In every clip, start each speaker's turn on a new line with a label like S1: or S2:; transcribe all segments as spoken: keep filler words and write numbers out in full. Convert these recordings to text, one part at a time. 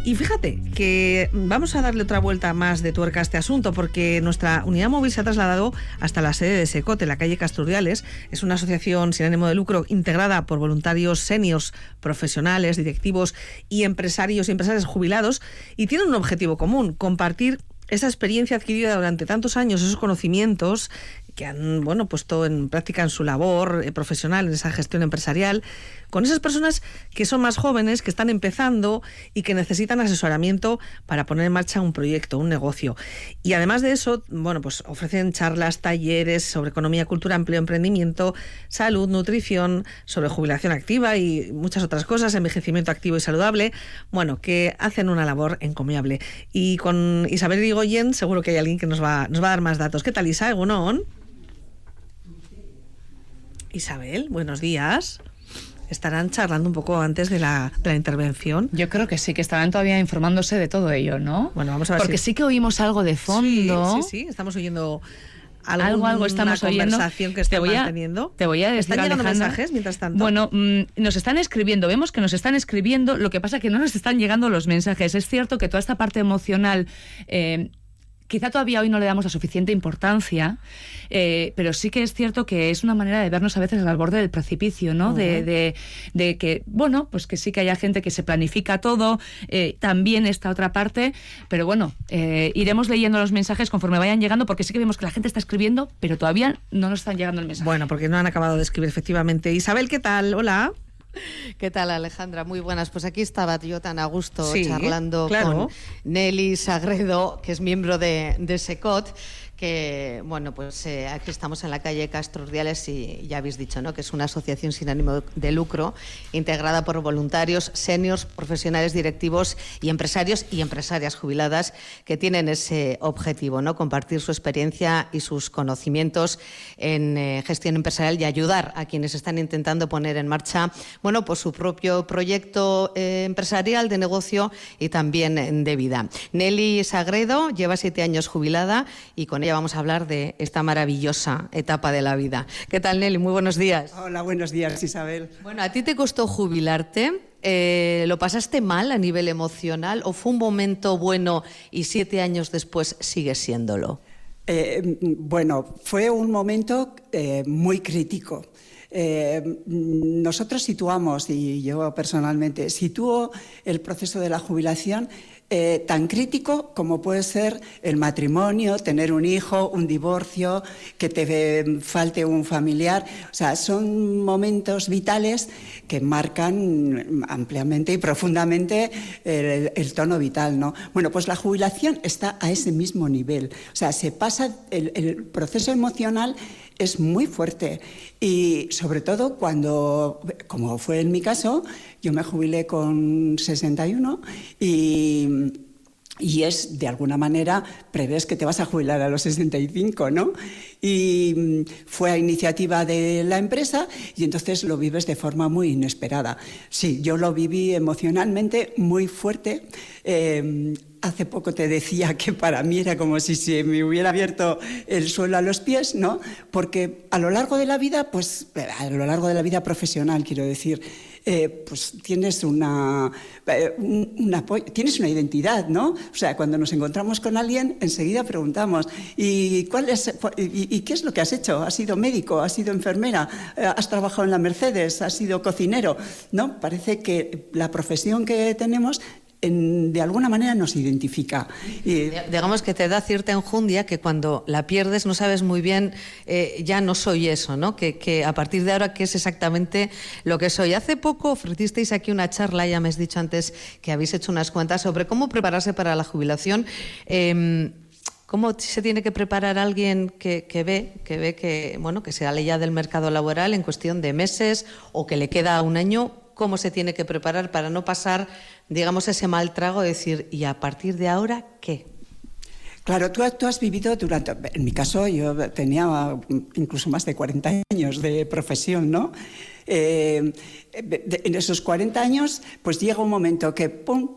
S1: Y fíjate que vamos a darle otra vuelta más de tuerca a este asunto, porque nuestra unidad móvil se ha trasladado hasta la sede de SECOT, en la calle Casturdiales. Es una asociación sin ánimo de lucro integrada por voluntarios seniors, profesionales, directivos y empresarios y empresarias jubilados, y tienen un objetivo común: compartir esa experiencia adquirida durante tantos años, esos conocimientos que han, bueno, puesto en práctica en su labor eh, profesional, en esa gestión empresarial, con esas personas que son más jóvenes, que están empezando y que necesitan asesoramiento para poner en marcha un proyecto, un negocio. Y además de eso, bueno, pues ofrecen charlas, talleres sobre economía, cultura, empleo, emprendimiento, salud, nutrición, sobre jubilación activa y muchas otras cosas, envejecimiento activo y saludable. Bueno, que hacen una labor encomiable. Y con Isabel Irigoyen seguro que hay alguien que nos va, nos va a dar más datos. ¿Qué tal, Isa? ¿Egunon? Isabel, buenos días. ¿Estarán charlando un poco antes de la, de la intervención?
S2: Yo creo que sí, que estarán todavía informándose de todo ello, ¿no?
S1: Bueno, vamos a ver.
S2: Porque
S1: si...
S2: sí que oímos algo de fondo.
S1: Sí, sí, sí, estamos oyendo algún,
S2: algo, algo estamos
S1: una
S2: oyendo.
S1: conversación que están manteniendo.
S2: Te voy a decir,
S1: ¿Están llegando
S2: Alejandra,
S1: mensajes mientras tanto?
S2: Bueno, mmm, nos están escribiendo, vemos que nos están escribiendo, lo que pasa es que no nos están llegando los mensajes. Es cierto que toda esta parte emocional... Eh, Quizá todavía hoy no le damos la suficiente importancia, eh, pero sí que es cierto que es una manera de vernos a veces al borde del precipicio, ¿no? Uh-huh. De, de, de que, bueno, pues que sí que haya gente que se planifica todo, eh, también esta otra parte, pero bueno, eh, iremos leyendo los mensajes conforme vayan llegando, porque sí que vemos que la gente está escribiendo, pero todavía no nos están llegando el mensaje.
S1: Bueno, porque no han acabado de escribir, efectivamente. Isabel, ¿qué tal? Hola.
S3: ¿Qué tal, Alejandra? Muy buenas. Pues aquí estaba yo tan a gusto, sí, charlando
S1: claro.
S3: con Nelly Sagredo, que es miembro de, de SECOT, que, bueno, pues eh, aquí estamos en la calle Casturdiales y ya habéis dicho, ¿no?, que es una asociación sin ánimo de lucro integrada por voluntarios, seniors, profesionales, directivos y empresarios y empresarias jubiladas que tienen ese objetivo, ¿no?, compartir su experiencia y sus conocimientos en eh, gestión empresarial y ayudar a quienes están intentando poner en marcha, bueno, pues su propio proyecto eh, empresarial, de negocio y también de vida. Nelly Sagredo lleva siete años jubilada y con ella vamos a hablar de esta maravillosa etapa de la vida. ¿Qué tal, Nelly? Muy buenos días.
S4: Hola, buenos días, Isabel.
S3: Bueno, ¿a ti te costó jubilarte? Eh, ¿Lo pasaste mal a nivel emocional o fue un momento bueno y siete años después sigue siéndolo?
S4: Eh, bueno, fue un momento eh, muy crítico. Eh, nosotros situamos, y yo personalmente sitúo el proceso de la jubilación Eh, tan crítico como puede ser el matrimonio, tener un hijo, un divorcio, que te eh, falte un familiar. O sea, son momentos vitales que marcan ampliamente y profundamente el, el tono vital, ¿no? Bueno, pues la jubilación está a ese mismo nivel. O sea, se pasa, el, el proceso emocional es muy fuerte y sobre todo cuando, como fue en mi caso, yo me jubilé con sesenta y uno y, y es, de alguna manera, prevés que te vas a jubilar a los sesenta y cinco, ¿no? Y fue a iniciativa de la empresa y entonces lo vives de forma muy inesperada. Sí, yo lo viví emocionalmente muy fuerte. Eh, Hace poco te decía que para mí era como si se me hubiera abierto el suelo a los pies, ¿no? Porque a lo largo de la vida, pues a lo largo de la vida profesional, quiero decir, eh, pues tienes una, eh, un, una, tienes una identidad, ¿no? O sea, cuando nos encontramos con alguien, enseguida preguntamos, ¿y, cuál es, y, y qué es lo que has hecho? ¿Has sido médico? ¿Has sido enfermera? ¿Has trabajado en la Mercedes? ¿Has sido cocinero? ¿No? Parece que la profesión que tenemos... En, de alguna manera nos identifica.
S3: Y... Digamos que te da cierta enjundia que cuando la pierdes no sabes muy bien, eh, ya no soy eso, ¿no? Que, que a partir de ahora, ¿qué es exactamente lo que soy? Hace poco ofrecisteis aquí una charla, ya me has dicho antes que habéis hecho unas cuentas, sobre cómo prepararse para la jubilación. Eh, ¿Cómo se tiene que preparar alguien que, que ve que ve que, bueno, que se sale ya del mercado laboral en cuestión de meses o que le queda un año? ¿Cómo se tiene que preparar para no pasar, digamos, ese mal trago de decir, ¿y a partir de ahora qué?
S4: Claro, tú, tú has vivido durante... En mi caso, yo tenía incluso más de cuarenta años de profesión, ¿no? Eh, de, en esos cuarenta años, pues llega un momento que, pum,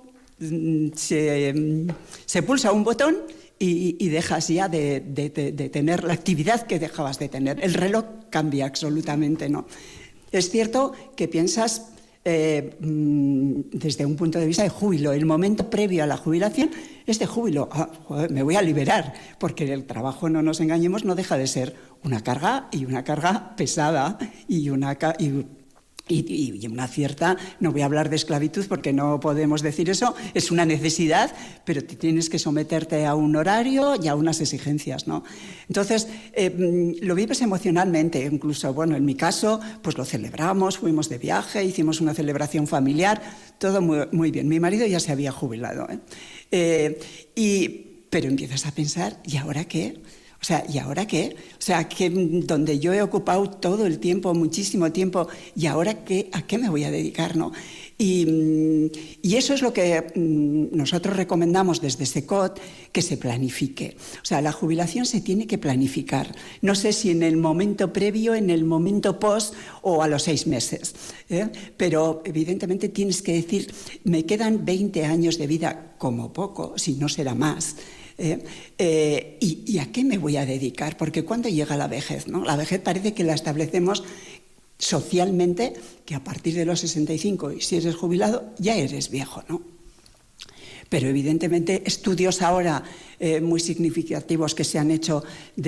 S4: se, se pulsa un botón y, y dejas ya de, de, de, de tener la actividad que dejabas de tener. El reloj cambia absolutamente, ¿no? Es cierto que piensas... eh, desde un punto de vista de júbilo. El momento previo a la jubilación es de júbilo. Ah, joder, me voy a liberar, porque el trabajo, no nos engañemos, no deja de ser una carga, y una carga pesada, y una... Y, Y, y una cierta, no voy a hablar de esclavitud porque no podemos decir eso, es una necesidad, pero tienes que someterte a un horario y a unas exigencias, ¿no? Entonces, eh, lo vives emocionalmente, incluso, bueno, en mi caso, pues lo celebramos, fuimos de viaje, hicimos una celebración familiar, todo muy, muy bien. Mi marido ya se había jubilado, ¿eh? Eh, y, pero empiezas a pensar, ¿y ahora qué? O sea, ¿y ahora qué? O sea, que donde yo he ocupado todo el tiempo, muchísimo tiempo, ¿y ahora qué? ¿A qué me voy a dedicar, no? Y, y eso es lo que nosotros recomendamos desde SECOT, que se planifique. O sea, la jubilación se tiene que planificar. No sé si en el momento previo, en el momento post o a los seis meses. ¿eh? Pero evidentemente tienes que decir, me quedan veinte años de vida, como poco, si no será más. Eh, eh, y, ¿Y a qué me voy a dedicar? Porque ¿cuándo llega la vejez? ¿no? La vejez parece que la establecemos socialmente, que a partir de los sesenta y cinco, y si eres jubilado, ya eres viejo, ¿no? Pero evidentemente estudios ahora eh, muy significativos que se han hecho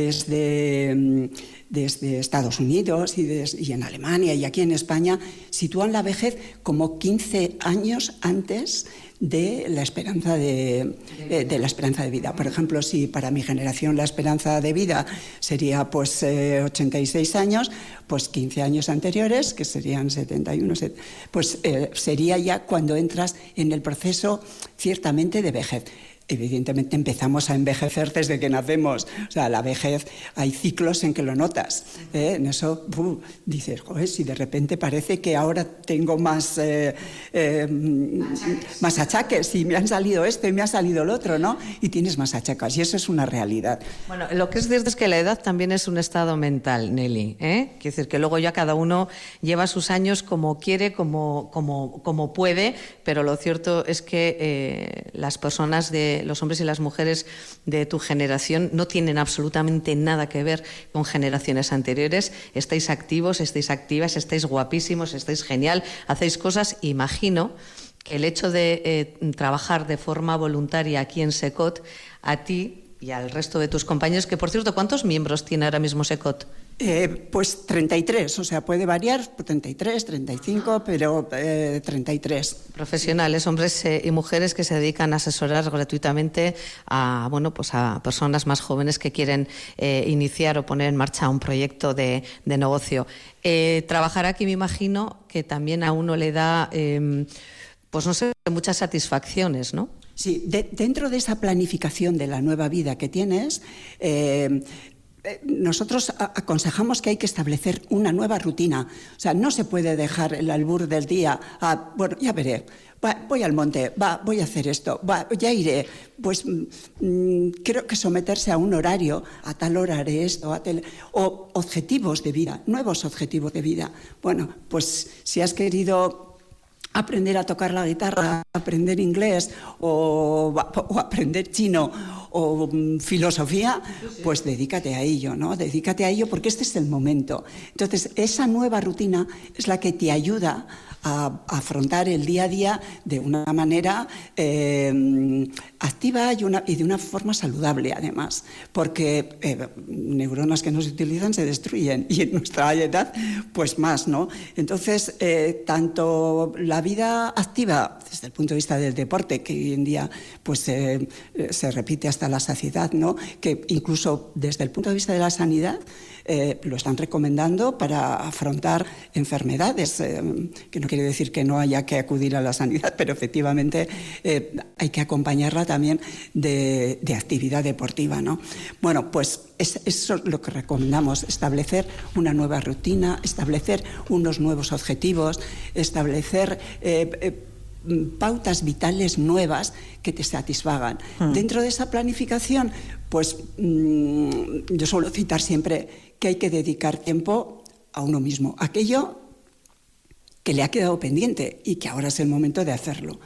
S4: desde, desde Estados Unidos y, des, y en Alemania y aquí en España sitúan la vejez como quince años antes de la esperanza de, de, de la esperanza de vida. Por ejemplo, si para mi generación la esperanza de vida sería pues eh, ochenta y seis años, pues quince años anteriores, que serían setenta y uno, pues eh, sería ya cuando entras en el proceso ciertamente de vejez. Evidentemente empezamos a envejecer desde que nacemos. O sea, la vejez, hay ciclos en que lo notas. ¿eh? En eso uh, dices, joder, si de repente parece que ahora tengo más, eh, eh, achaques. más achaques, y me han salido esto y me ha salido el otro, ¿no? Y tienes más achacas, y eso es una realidad.
S3: Bueno, lo que es cierto es que la edad también es un estado mental, Nelly. ¿eh? Quiere decir que luego ya cada uno lleva sus años como quiere, como, como, como puede, pero lo cierto es que eh, las personas de los hombres y las mujeres de tu generación no tienen absolutamente nada que ver con generaciones anteriores. Estáis activos, estáis activas, estáis guapísimos, estáis genial, hacéis cosas. Imagino que el hecho de eh, trabajar de forma voluntaria aquí en SECOT, a ti y al resto de tus compañeros, que por cierto, ¿cuántos miembros tiene ahora mismo SECOT?
S4: Eh, pues treinta y tres, o sea, puede variar, treinta y tres, treinta y cinco, pero eh, treinta y tres.
S3: Profesionales, hombres eh, y mujeres que se dedican a asesorar gratuitamente a, bueno, pues a personas más jóvenes que quieren eh, iniciar o poner en marcha un proyecto de, de negocio. Eh, trabajar aquí, me imagino, que también a uno le da, eh, pues no sé, muchas satisfacciones, ¿no?
S4: Sí, de, dentro de esa planificación de la nueva vida que tienes, eh, nosotros aconsejamos que hay que establecer una nueva rutina. O sea, no se puede dejar el albur del día a, bueno, ya veré, va, voy al monte, va, voy a hacer esto, va, ya iré. Pues mmm, creo que someterse a un horario, a tal hora haré esto, a tal, o objetivos de vida, nuevos objetivos de vida. Bueno, pues si has querido aprender a tocar la guitarra, aprender inglés o, o aprender chino o um, filosofía, pues dedícate a ello, ¿no? Dedícate a ello porque este es el momento. Entonces, esa nueva rutina es la que te ayuda a, a afrontar el día a día de una manera eh, activa y, una, y de una forma saludable, además, porque eh, neuronas que no se utilizan se destruyen y en nuestra edad, pues más, ¿no? Entonces, eh, tanto la vida activa, desde el punto de vista del deporte, que hoy en día pues eh, se repite hasta la saciedad, ¿no? Que incluso desde el punto de vista de la sanidad eh, lo están recomendando para afrontar enfermedades, eh, que no quiere decir que no haya que acudir a la sanidad, pero efectivamente eh, hay que acompañarla también de, de actividad deportiva, ¿no? Bueno, pues es, eso es lo que recomendamos, establecer una nueva rutina, establecer unos nuevos objetivos, establecer Eh, eh, pautas vitales nuevas que te satisfagan. Mm. Dentro de esa planificación, pues mmm, yo suelo citar siempre que hay que dedicar tiempo a uno mismo, aquello que le ha quedado pendiente y que ahora es el momento de hacerlo.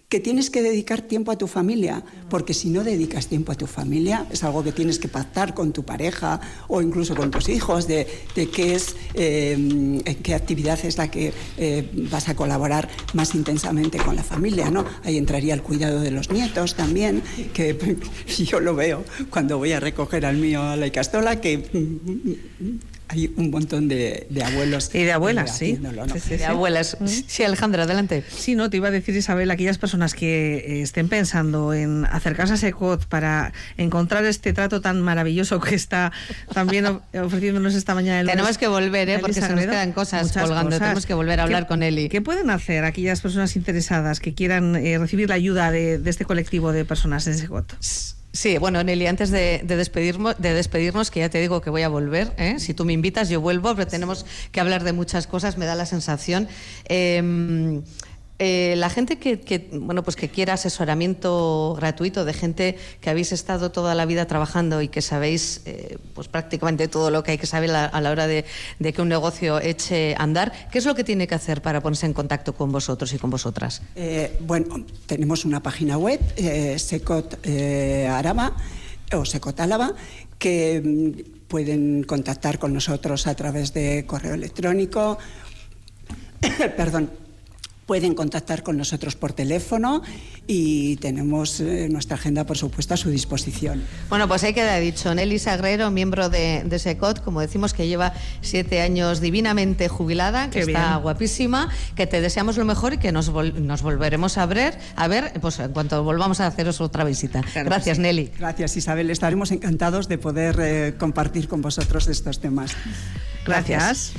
S4: que tienes que dedicar tiempo a tu familia, porque si no dedicas tiempo a tu familia, es algo que tienes que pactar con tu pareja o incluso con tus hijos, de, de qué es, eh, en qué actividad es la que eh, vas a colaborar más intensamente con la familia, ¿no? Ahí entraría el cuidado de los nietos también, que yo lo veo cuando voy a recoger al mío a la Icastola, que hay un montón de, de abuelos.
S1: Y de abuelas, sí.
S4: ¿no?
S3: sí, sí. De abuelas. Sí, Alejandra, adelante.
S1: Sí, no, te iba a decir, Isabel, aquellas personas que eh, estén pensando en acercarse a SECOT para encontrar este trato tan maravilloso que está también ofreciéndonos esta mañana. El
S3: tenemos que volver, ¿eh? porque se nos quedan cosas colgando. Cosas. Tenemos que volver a hablar con Eli.
S1: ¿Qué pueden hacer aquellas personas interesadas que quieran eh, recibir la ayuda de, de este colectivo de personas en SECOT?
S3: Sí, bueno, Nelly, antes de, de, despedirnos, de despedirnos, que ya te digo que voy a volver, ¿eh? Si tú me invitas, yo vuelvo, pero tenemos que hablar de muchas cosas, me da la sensación. Eh, eh, la gente que, que, bueno, pues que quiera asesoramiento gratuito de gente que habéis estado toda la vida trabajando y que sabéis eh, pues prácticamente todo lo que hay que saber a, a la hora de, de que un negocio eche a andar, ¿qué es lo que tiene que hacer para ponerse en contacto con vosotros y con vosotras?
S4: Eh, bueno, tenemos una página web, eh, SECOT eh, Araba o SECOT Álava, que mm, pueden contactar con nosotros a través de correo electrónico, perdón, pueden contactar con nosotros por teléfono y tenemos eh, nuestra agenda, por supuesto, a su disposición.
S3: Bueno, pues ahí queda dicho. Nelly Sagrero, miembro de, de SECOT, como decimos, que lleva siete años divinamente jubilada, que Qué está bien. Guapísima, que te deseamos lo mejor y que nos, vol nos volveremos a ver, a ver pues, en cuanto volvamos a haceros otra visita. Claro, Gracias, sí. Nelly.
S4: Gracias, Isabel. Estaremos encantados de poder eh, compartir con vosotros estos temas.
S1: Gracias. Gracias.